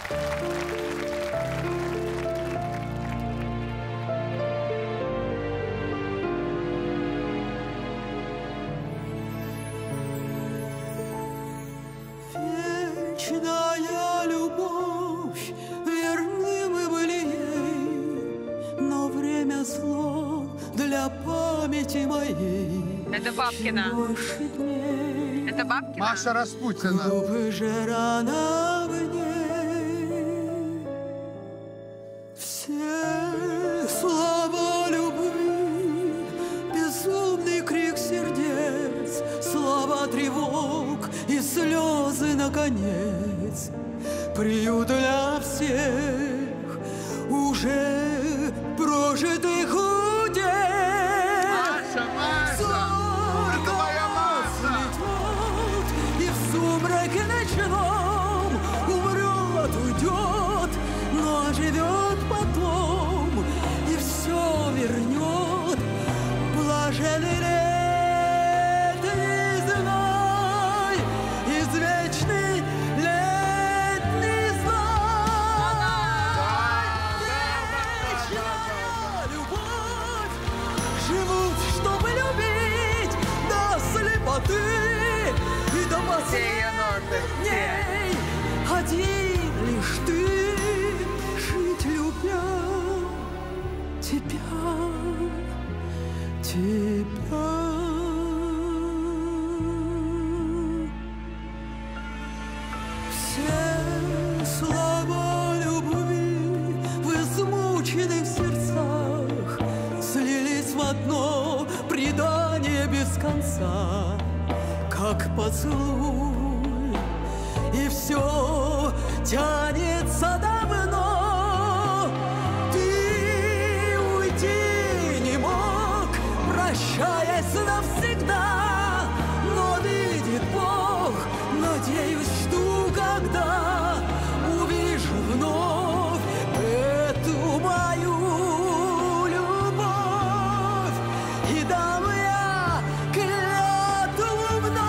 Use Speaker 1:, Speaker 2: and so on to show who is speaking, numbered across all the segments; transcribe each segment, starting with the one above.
Speaker 1: Вечная любовь, верны мы были ей, но время зло для памяти моей.
Speaker 2: Это Бабкина. Это Бабкина.
Speaker 3: Маша Распутина.
Speaker 1: Глупы же рана мне. Все слова любви, безумный крик сердец, слова тревог и слезы наконец. Приют для всех уже прожитых удел.
Speaker 3: Маша, Маша! Это моя Маша!
Speaker 1: И в сумраке ночном умрет, уйдет, но живет потом и все вернет. Блаженный летний зной, извечный летний зной. Вечная любовь, живут, чтобы любить до слепоты и до последних дней. Один лишь ты, жить любя тебя, тебя. Все слова любви в измученных сердцах слились в одно предание без конца, как поцелуй, и все тянется давно. Ты уйти не мог, прощаясь навсегда, но видит Бог, надеюсь, жду, когда увижу вновь эту мою любовь, и дам я клятву вновь.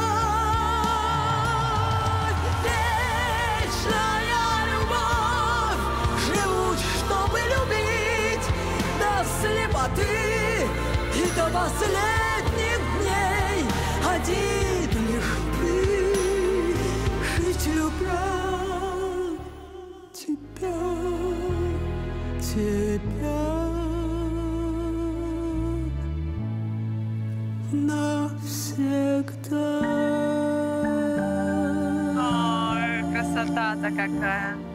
Speaker 1: Вечная любовь, живут, чтобы любить до слепоты и до последних дней. Один лишь ты, жить любя тебя, тебя навсегда.
Speaker 2: Ой, красота-то какая.